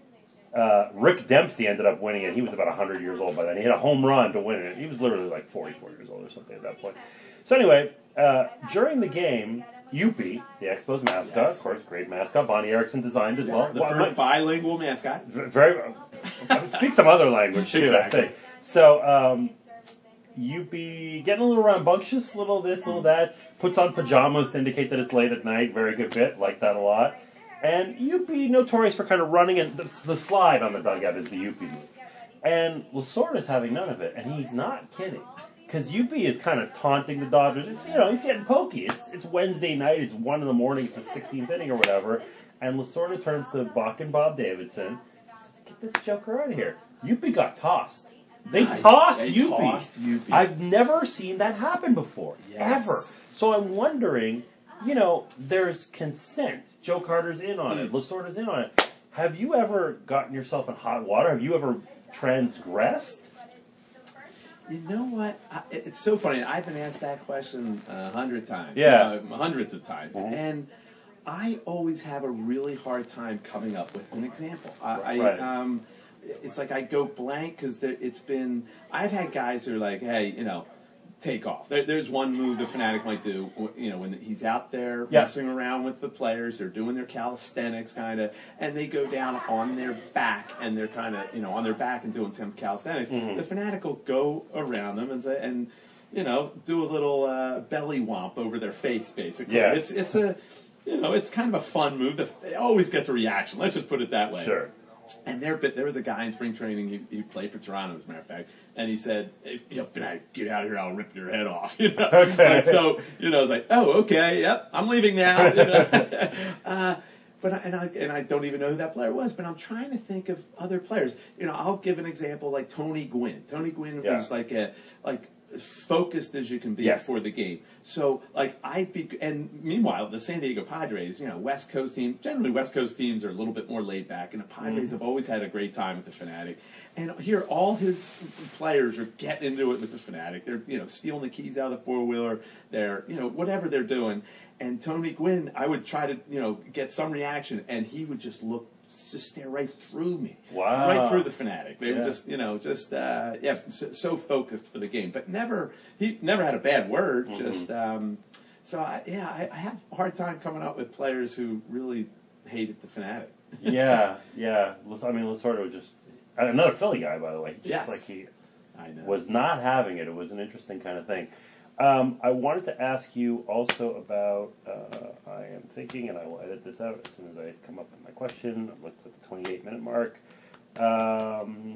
uh, Rick Dempsey ended up winning it. He was about one hundred years old by then. He hit a home run to win it. He was literally like forty-four years old or something at that point. So anyway, uh, during the game, Youppi, the Expos mascot, Yes. of course, great mascot. Bonnie Erickson designed as well. The Well, first my- bilingual mascot. very speak some other language too. Exactly. I think so. Um, Youppi getting a little rambunctious, little this, little that. Puts on pajamas to indicate that it's late at night. Very good bit, like that a lot. And Youppi notorious for kind of running, and the, the slide on the dugout is the Youppi move. And Lasorda's having none of it, and he's not kidding. Because Youppi is kind of taunting the Dodgers. It's, you know, he's getting pokey. It's it's Wednesday night. It's one in the morning. It's the sixteenth inning or whatever. And Lasorda turns to Buck and Bob Davidson. Says, get this joker out of here. Youppi got tossed. They Nice. tossed They Youppi. tossed Youppi. I've never seen that happen before. Yes. Ever. So I'm wondering, you know, there's consent. Joe Carter's in on it. Lasorda's in on it. Have you ever gotten yourself in hot water? Have you ever transgressed? You know what? I, it's so funny. I've been asked that question a hundred times. Yeah. Uh, hundreds of times. Mm-hmm. And I always have a really hard time coming up with an example. I, Right. I um, it's like I go blank because it's been. I've had guys who are like, hey, you know, take off. There, there's one move the Fanatic might do. You know, when he's out there Yeah. messing around with the players, they're doing their calisthenics kind of, and they go down on their back and they're kind of, you know, on their back and doing some calisthenics. Mm-hmm. The Fanatic will go around them and say, and you know, do a little uh, belly whomp over their face, basically. Yeah. It's it's a, you know, it's kind of a fun move. They always get the reaction. Let's just put it that way. Sure. And there, there was a guy in spring training. He, he played for Toronto, as a matter of fact. And he said, "If you know, Fanatic, get out of here, I'll rip your head off." You know. Okay. Like, so you know, I was like, "Oh, okay, yep, I'm leaving now." You know? uh, but I, and I and I don't even know who that player was. But I'm trying to think of other players. You know, I'll give an example like Tony Gwynn. Tony Gwynn Yeah. was like a like. focused as you can be Yes. for the game. So, like, I'd be, and meanwhile, the San Diego Padres, you know, West Coast team, generally West Coast teams are a little bit more laid back, and the Padres Mm-hmm. have always had a great time with the Fanatic. And here, all his players are getting into it with the Fanatic. They're, you know, stealing the keys out of the four-wheeler. They're, you know, whatever they're doing. And Tony Gwynn, I would try to, you know, get some reaction, and he would just look, just stare right through me. Wow. Right through the Fanatic. They Yeah. were just, you know, just, uh, yeah, so, so focused for the game. But never, he never had a bad word. Mm-hmm. Just, um, so, I, yeah, I, I have a hard time coming up with players who really hated the Fanatic. yeah, yeah. Las- I mean, Lasorda was just another Philly guy, by the way. Just Yes. like he I know. was not having it. It was an interesting kind of thing. Um, I wanted to ask you also about. Uh, I am thinking, and I will edit this out as soon as I come up with my question. I looked at the twenty-eight minute mark. Um,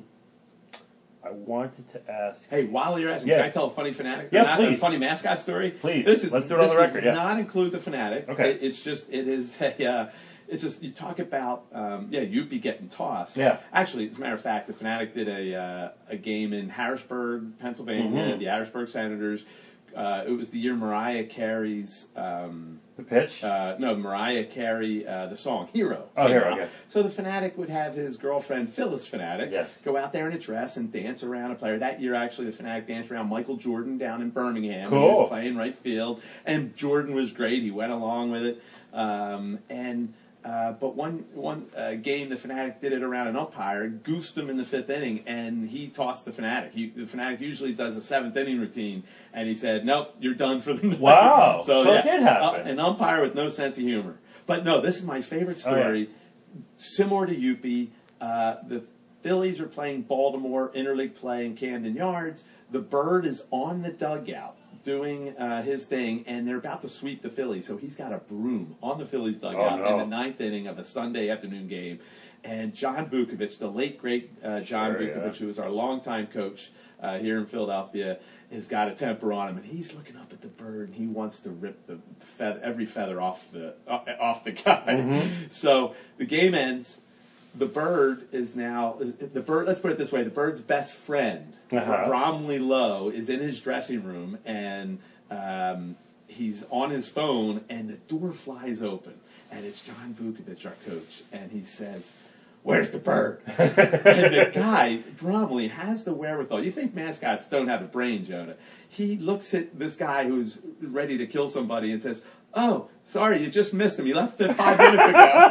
I wanted to ask. Hey, while you're asking, Yeah. can I tell a funny Fanatic? Yeah, not, please. A funny mascot story? Please. This is, Let's do it on this the record, does yeah. not include the Fanatic. Okay. It, it's just, it is a, uh, it's just, you talk about, um, yeah, Youppi getting tossed. Yeah. Actually, as a matter of fact, the Fanatic did a, uh, a game in Harrisburg, Pennsylvania, Mhm. the Harrisburg Senators. Uh, it was the year Mariah Carey's, um, The pitch? uh, no, Mariah Carey, uh, the song Hero. Oh, came Hero, out. okay. So the Fanatic would have his girlfriend, Phyllis Fanatic, Yes. go out there in a dress and dance around a player. That year, actually, the Fanatic danced around Michael Jordan down in Birmingham. He Cool. was playing right field, and Jordan was great. He went along with it. Um, and uh, but one one uh, game, the Fanatic did it around an umpire, goosed him in the fifth inning, and he tossed the Fanatic. He, the Fanatic usually does a seventh inning routine, and he said, "Nope, you're done for the night." Wow. So, So it yeah, did happen. uh, an umpire with no sense of humor. But no, this is my favorite Oh, yeah. story. Similar to Youppi, uh, the Phillies are playing Baltimore interleague play in Camden Yards. The Bird is on the dugout doing uh, his thing, and they're about to sweep the Phillies. So he's got a broom on the Phillies dugout Oh, no. in the ninth inning of a Sunday afternoon game. And John Vukovich, the late great uh, John Sure, Vukovich, yeah. who was our longtime coach uh, here in Philadelphia, has got a temper on him, and he's looking up at the Bird, and he wants to rip the feather, every feather off the uh, off the guy. Mm-hmm. So the game ends. The Bird is now the Bird. Let's put it this way: the Bird's best friend, Uh-huh. Bromley Lowe, is in his dressing room, and um, he's on his phone, and the door flies open, and it's John Vukovich, our coach, and he says, "Where's the Bird?" And the guy, Bromley, has the wherewithal. You think mascots don't have a brain, Jonah? He looks at this guy who's ready to kill somebody and says, "Oh, sorry, you just missed him. He left five minutes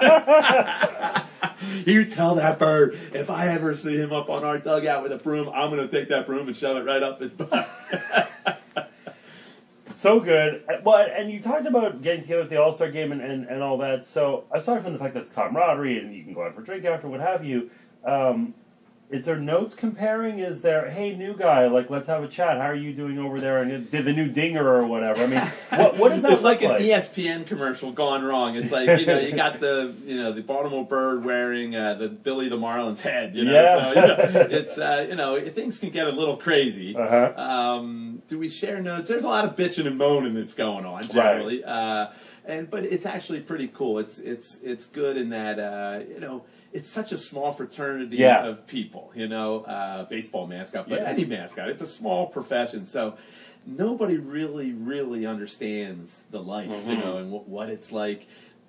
ago." You tell that Bird, if I ever see him up on our dugout with a broom, I'm going to take that broom and shove it right up his butt. So good. Uh, Well, and you talked about getting together at the All Star game and, and, and all that. So aside from the fact that it's camaraderie and you can go out for a drink after, what have you, um, is there notes comparing? Is there, hey, new guy, like let's have a chat. How are you doing over there? And did the new dinger or whatever? I mean, what, what does that It's look like like? an E S P N commercial gone wrong. It's like, you know, you got the, you know, the Baltimore Bird wearing uh, the Billy the Marlin's head, you know. Yeah. So, you know, it's, uh, you know, things can get a little crazy. Uh-huh. Um, do we share notes? There's a lot of bitching and moaning that's going on generally. Uh, and, but it's actually pretty cool. It's, it's, it's good in that, uh, you know, it's such a small fraternity Yeah. of people, you know, uh, baseball mascot, but Yeah. any mascot. It's a small profession. So nobody really, really understands the life, you Mhm. know, and what, what it's like.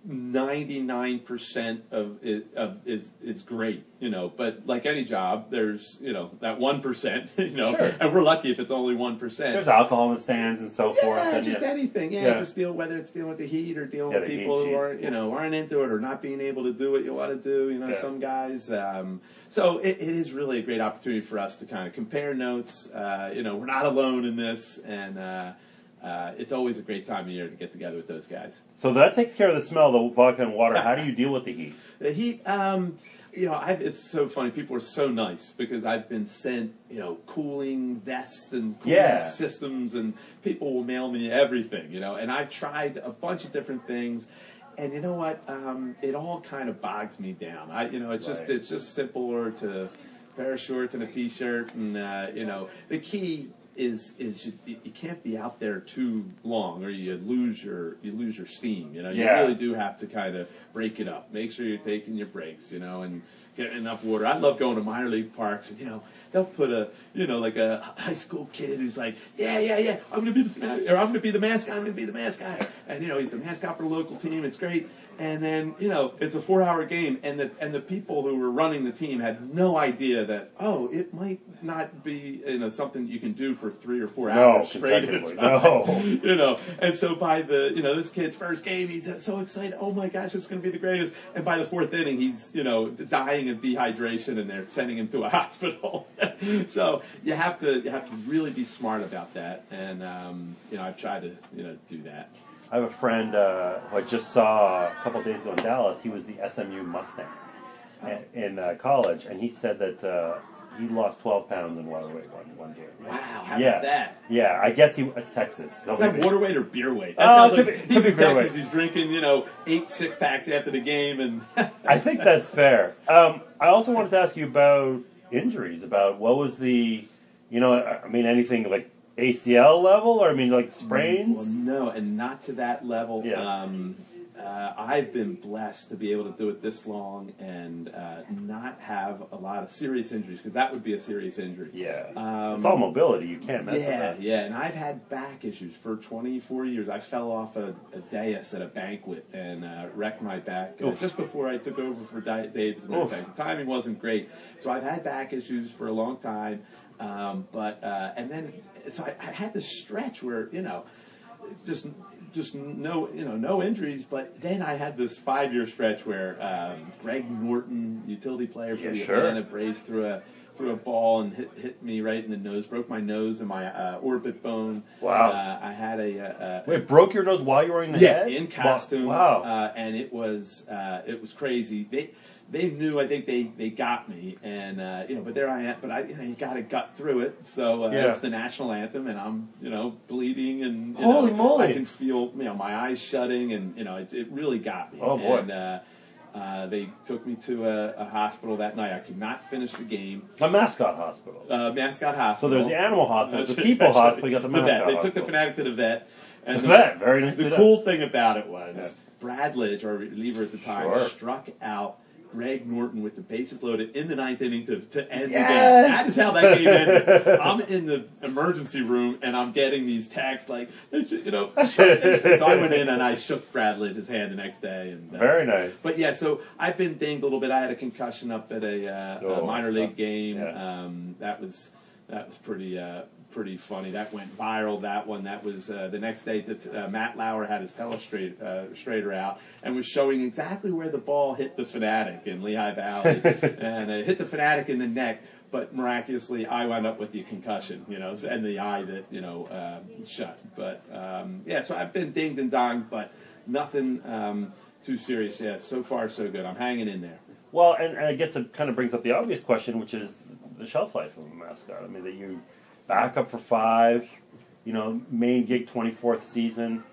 ninety-nine percent of it of is is great, you know. But like any job, there's you know that one percent, you know, Sure. and we're lucky if it's only one percent. There's alcohol in the stands and so forth. Yeah, And just yeah. anything. Yeah, Yeah. just deal whether it's dealing with the heat or dealing Yeah, with the people heat, who geez. aren't you know aren't into it or not being able to do what you want to do. You know, Yeah. some guys. Um, so it, it is really a great opportunity for us to kind of compare notes. Uh, you know, we're not alone in this, and uh, uh, it's always a great time of year to get together with those guys. So that takes care of the smell, the vodka and water. How do you deal with the heat? The heat, um, you know, I've, it's so funny. People are so nice because I've been sent, you know, cooling vests and cooling Yeah. systems, and people will mail me everything, you know. And I've tried a bunch of different things, and you know what? Um, it all kind of bogs me down. I, you know, it's just Right. it's just simpler to pair of shorts and a t-shirt, and uh, you know, the key is is you, you can't be out there too long or you lose your you lose your steam. You know, you Yeah. really do have to kind of break it up. Make sure you're taking your breaks. You know, and getting enough water. I love going to minor league parks, and you know they'll put a you know like a high school kid who's like, yeah, yeah, yeah, I'm gonna be the fanatic, or I'm gonna be the mascot. I'm gonna be the mascot, and you know he's the mascot for the local team. It's great. And then you know it's a four-hour game, and the and the people who were running the team had no idea that oh it might not be you know something you can do for three or four No, hours straight. at a consecutively. time. No. You know, and so by the you know this kid's first game, he's so excited. Oh my gosh, it's going to be the greatest! And by the fourth inning, he's you know dying of dehydration, and they're sending him to a hospital. So you have to you have to really be smart about that, and um, you know I've tried to you know do that. I have a friend uh, who I just saw a couple of days ago in Dallas. He was the S M U Mustang a- in uh, college, and he said that uh, he lost twelve pounds in water weight one, one game. Wow, how Yeah. about that? Yeah, I guess he it's Texas. So Is that maybe- water weight or beer weight? That Oh, sounds it like could be- he's could in be beer Texas. weight. He's drinking, you know, eight six packs after the game, and I think that's fair. Um, I also wanted to ask you about injuries. About what was the, you know, I mean, anything like A C L level, or I mean, like sprains. Well, no, and not to that level. Yeah. Um, uh, I've been blessed to be able to do it this long and uh, not have a lot of serious injuries, because that would be a serious injury. Yeah, Um, it's all mobility. You can't mess with Yeah, that. yeah, and I've had back issues for twenty-four years. I fell off a, a dais at a banquet and uh, wrecked my back uh, Oof. just before I took over for Di- Dave. As a matter of Oof. fact, the timing wasn't great, so I've had back issues for a long time. Um, but uh, and then so I, I had this stretch where you know just just no you know no injuries, but then I had this five year stretch where um, Greg Norton, utility player for Yeah, the sure. Atlanta Braves, threw a threw a ball and hit hit me right in the nose, broke my nose and my uh, orbit bone. Wow. Uh, I had a, a, a Wait, broke your nose while you were in the yeah head? in costume. Wow. Uh, and it was uh, it was crazy. They. They knew. I think they, they got me, and uh, you know. But there I am. But I, you know, you got to gut through it. So uh, Yeah. it's the national anthem, and I'm, you know, bleeding, and you Holy know, moly. I can feel, you know, my eyes shutting, and you know, it, it really got me. Oh, boy. And uh, uh, they took me to a, a hospital that night. I could not finish the game. A mascot hospital. Uh, mascot So hospital. there's the animal hospital, That's the right, people that's right. hospital, you got the The mascot vet. They hospital. took the fanatic to the vet. And The vet, very nice The to cool thing about it was Yeah. Brad Lidge, our reliever at the time, Sure. struck out Greg Norton with the bases loaded in the ninth inning to, to end Yes! the game. That is how that game ended. I'm in the emergency room and I'm getting these texts like, you know. So I went in and I shook Brad Lidge's hand the next day. And, uh, Very nice. But yeah, so I've been dinged a little bit. I had a concussion up at a, uh, Oh, a minor that's league tough. game. Yeah. Um, that was that was pretty uh, pretty funny. That went viral. That one. That was uh, the next day that uh, Matt Lauer had his telestrator uh, straightener out and was showing exactly where the ball hit the Fanatic in Lehigh Valley, and it hit the Fanatic in the neck. But miraculously, I wound up with the concussion, you know, and the eye that you know uh, shut. But um, yeah, so I've been dinged and donged, but nothing um, too serious. Yeah, so far so good. I'm hanging in there. Well, and, and I guess it kind of brings up the obvious question, which is the shelf life of a mascot. I mean, that you back up for five, you know, main gig twenty-fourth season.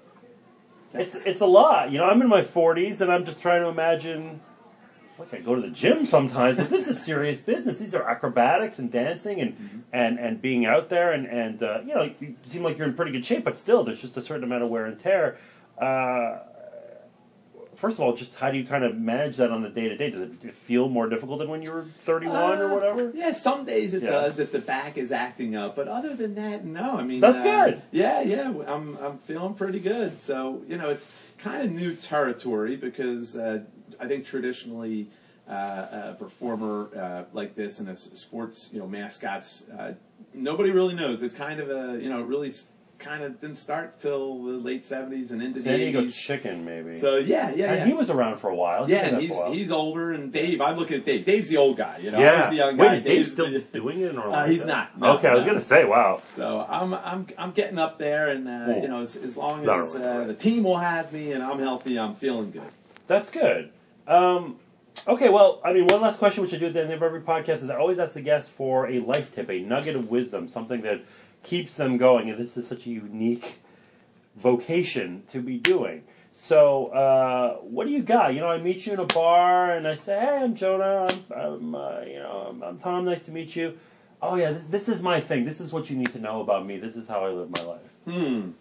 It's it's a lot. You know, I'm in my forties, and I'm just trying to imagine. Like I go to the gym sometimes, but this is serious business. These are acrobatics and dancing and Mm-hmm. and, and being out there, and and uh, you know, you seem like you're in pretty good shape, but still, there's just a certain amount of wear and tear. Uh, first of all, just how do you kind of manage that on the day to day? Does it feel more difficult than when you were thirty-one uh, or whatever? Yeah, some days it Yeah. does if the back is acting up, but other than that, no. I mean, That's uh, good. Yeah, yeah, I'm I'm feeling pretty good. So you know, it's kind of new territory because uh, I think traditionally uh, a performer uh, like this in a s- sports, you know, mascots, uh, nobody really knows. It's kind of a you know really. Kind of didn't start till the late seventies and into San the Diego eighties. Chicken, maybe. So yeah, yeah, and yeah. he was around for a while. He's Yeah, been and there he's for a while. he's older, and Dave. I'm looking at Dave. Dave's the old guy, you know. I yeah. was the young Wait, guy. is Dave Dave's still the- doing it in Uh, Orlando? he's not. No, okay, I was no. gonna say, wow. So I'm I'm I'm getting up there, and uh, Cool. you know, as, as long Not as really, uh, right. the team will have me and I'm healthy, I'm feeling good. That's good. Um, okay, well, I mean, one last question, which I do at the end of every podcast, is I always ask the guest for a life tip, a nugget of wisdom, something that keeps them going. And this is such a unique vocation to be doing. So, uh, what do you got? You know, I meet you in a bar, and I say, "Hey, I'm Jonah. I'm, I'm uh, you know, I'm, I'm Tom. Nice to meet you." Oh yeah, this, this is my thing. This is what you need to know about me. This is how I live my life. Hmm.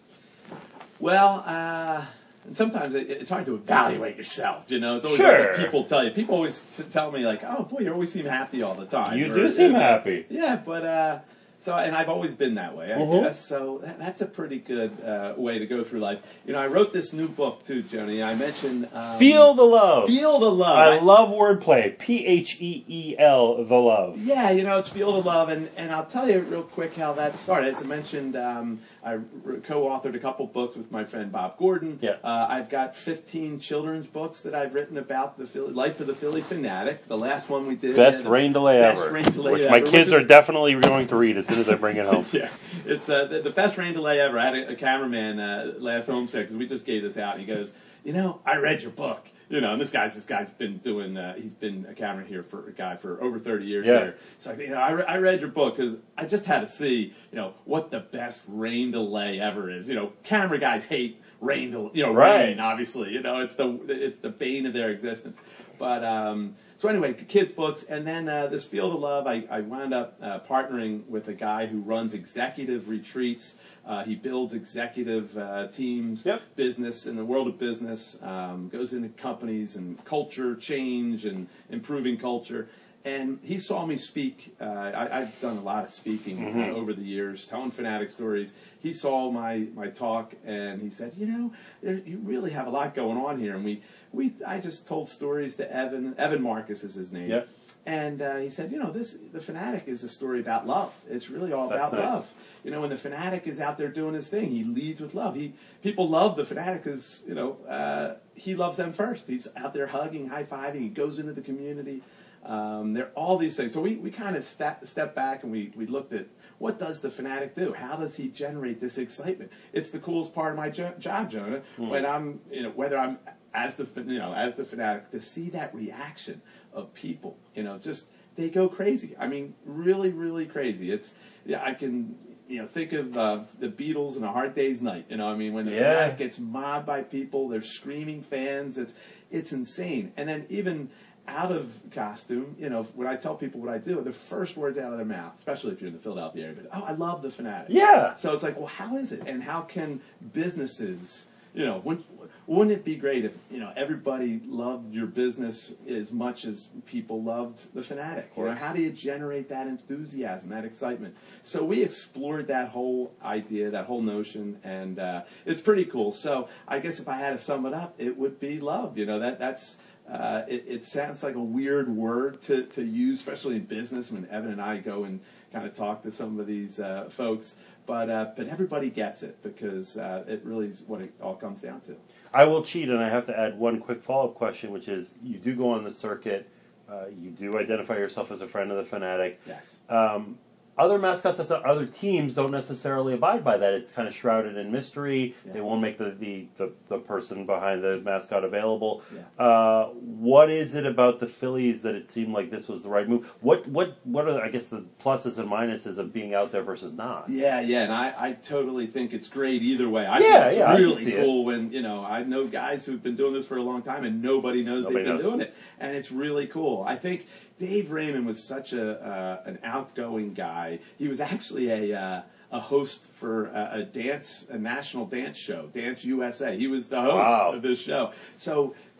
Well, uh, and sometimes it, it's hard to evaluate yourself. You know, it's always Sure. like what people tell you. People always t- tell me like, "Oh boy, you always seem happy all the time." You Or, do seem uh, happy. Yeah, but uh, so and I've always been that way, I Mhm. guess. So that, that's a pretty good uh, way to go through life. You know, I wrote this new book too, Joni. I mentioned um, Feel the love. Feel the Love. I love wordplay. P H E E L, the love. Yeah, you know, it's Feel the Love, and, and I'll tell you real quick how that started. As I mentioned, um, I r- co-authored a couple books with my friend Bob Gordon. Yeah. Uh, I've got fifteen children's books that I've written about the Philly, life of the Philly fanatic. The last one we did. Best yeah, the rain delay best ever. rain delay which ever, my which kids is- are definitely going to read as soon as I bring it home. Yeah, it's uh, the, the best rain delay ever. I had a, a cameraman uh, last homestead because we just gave this out. And he goes, you know, I read your book. You know, and this guy's this guy's been doing. Uh, he's been a camera here for a guy for over thirty years Yeah. here. It's like, you know, I, re- I read your book because I just had to see, you know, what the best rain delay ever is. You know, camera guys hate rain delay. You know, Right. rain. Obviously, you know, it's the it's the bane of their existence. But um, so anyway, kids' books, and then uh, this Field of Love, I, I wound up uh, partnering with a guy who runs executive retreats. Uh, he builds executive uh, teams, Yep. business in the world of business, um, goes into companies and culture change and improving culture. And he saw me speak. Uh, I, I've done a lot of speaking Mhm. uh, over the years, telling fanatic stories. He saw my, my talk and he said, you know, there, you really have a lot going on here. And we, we I just told stories to Evan. Evan Marcus is his name. Yep. And uh, he said, you know, this the Fanatic is a story about love. It's really all That's about nice. love. You know, when the Fanatic is out there doing his thing, he leads with love. He people love the Fanatic because you know uh, he loves them first. He's out there hugging, high fiving. He goes into the community. Um, there are all these things. So we, we kind of step step back and we, we looked at what does the Fanatic do? How does he generate this excitement? It's the coolest part of my jo- job, Jonah. Mm. When I'm you know whether I'm as the you know as the Fanatic to see that reaction of people, you know, just they go crazy. I mean, really, really crazy. It's yeah, I can you know think of uh, the Beatles and A Hard Day's Night. You know, I mean, when the Yeah. Fanatic gets mobbed by people, they're screaming fans. It's it's insane. And then even out of costume, you know, when I tell people what I do, the first words out of their mouth, especially if you're in the Philadelphia area, but oh, I love the Fanatic. Yeah. So it's like, well, how is it, and how can businesses, you know, when, wouldn't it be great if you know everybody loved your business as much as people loved the Fanatic? You know, how do you generate that enthusiasm, that excitement? So we explored that whole idea, that whole notion, and uh, it's pretty cool. So I guess if I had to sum it up, it would be love. You know, that that's. Uh, it, it sounds like a weird word to, to use, especially in business when Evan and I go and kind of talk to some of these uh, folks. But uh, but everybody gets it because uh, it really is what it all comes down to. I will cheat, and I have to add one quick follow-up question, which is you do go on the circuit. Uh, you do identify yourself as a friend of the Fanatic. Yes. Um, other mascots, that's not, other teams don't necessarily abide by that. It's kind of shrouded in mystery. Yeah. They won't make the, the, the, the person behind the mascot available. Yeah. Uh, what is it about the Phillies that it seemed like this was the right move? What what what are I guess the pluses and minuses of being out there versus not? Yeah, yeah, and I, I totally think it's great either way. I Yeah, think it's yeah, I can really see it. cool when, you know, I know guys who've been doing this for a long time and nobody knows Nobody they've been knows. doing it. And it's really cool. I think Dave Raymond was such a uh, an outgoing guy. He was actually a uh, a host for a, a dance, a national dance show, Dance U S A. He was the host Wow. of this show. So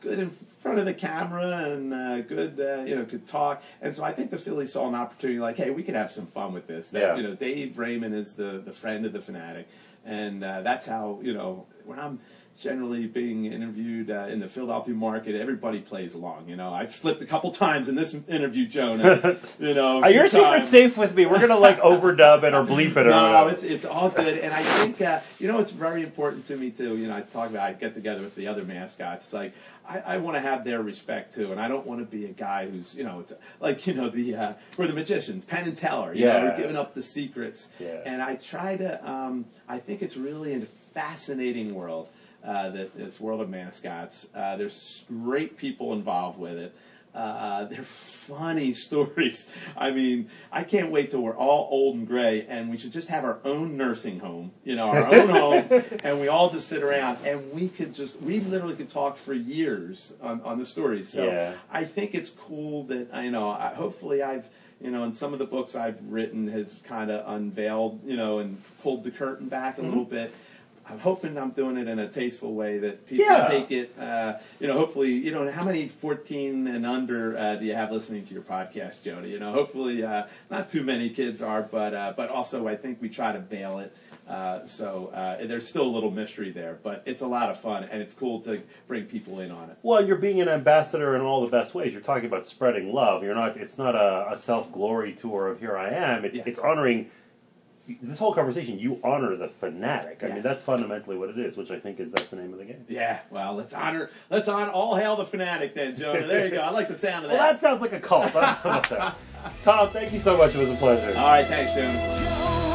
good in front of the camera and uh, good, uh, you know, could talk. And so I think the Phillies saw an opportunity, like, hey, we could have some fun with this. That, Yeah. You know, Dave Raymond is the the friend of the Fanatic, and uh, that's how, you know, when I'm generally being interviewed uh, in the Philadelphia market, everybody plays along. You know, I've slipped a couple times in this interview, Jonah. You know, Are your few secrets times. safe with me? We're gonna like overdub it or bleep it or No, whatever. it's it's all good, and I think uh, you know it's very important to me too. You know, I talk about I get together with the other mascots. Like I, I want to have their respect too, and I don't want to be a guy who's you know it's like you know the uh, we're the magicians, Penn and Teller. You Yeah. know, we're giving up the secrets, Yeah. and I try to. Um, I think it's really a fascinating world. Uh, that this world of mascots. Uh, there's great people involved with it. Uh, they're funny stories. I mean, I can't wait till we're all old and gray, and we should just have our own nursing home, you know, our own home, and we all just sit around, and we could just, we literally could talk for years on, on the stories. So Yeah. I think it's cool that, I know, I, hopefully I've, you know, in some of the books I've written has kind of unveiled, you know, and pulled the curtain back a Mm-hmm. little bit. I'm hoping I'm doing it in a tasteful way that people Yeah. take it. Uh, you know, hopefully, you know, how many fourteen and under uh, do you have listening to your podcast, Jody? You know, hopefully, uh, not too many kids are, but uh, but also I think we try to bail it. Uh, so uh, there's still a little mystery there, but it's a lot of fun and it's cool to bring people in on it. Well, you're being an ambassador in all the best ways. You're talking about spreading love. You're not. It's not a, a self glory tour of here I am. It's Yeah. it's honoring. This whole conversation, you honor the fanatic. I mean, Yes. that's fundamentally what it is, which I think is that's the name of the game. Yeah, well, let's honor, let's honor, all hail the fanatic then, Jonah. There you go. I like the sound of that. Well, that sounds like a cult. I don't know about that. Tom, thank you so much. It was a pleasure. All right, thanks, Jonah.